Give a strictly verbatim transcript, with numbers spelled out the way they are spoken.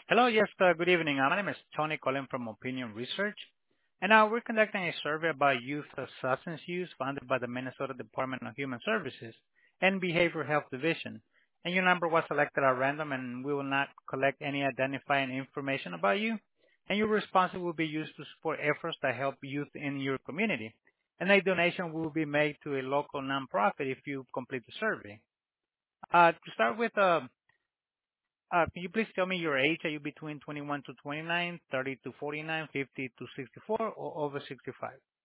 Hello. Yes, uh, good evening. Uh, My name is Tony calling from Opinion Research, and uh, we're conducting a survey about youth uh, substance use funded by the Minnesota Department of Human Services and Behavioral Health Division. And your number was selected at random, and we will not collect any identifying information about you. And your response will be used to support efforts that help youth in your community. And a donation will be made to a local nonprofit if you complete the survey. Uh, to start with, uh, uh, Can you please tell me your age? Are you between twenty-one to twenty-nine, thirty to forty-nine, fifty to sixty-four, or over sixty-five?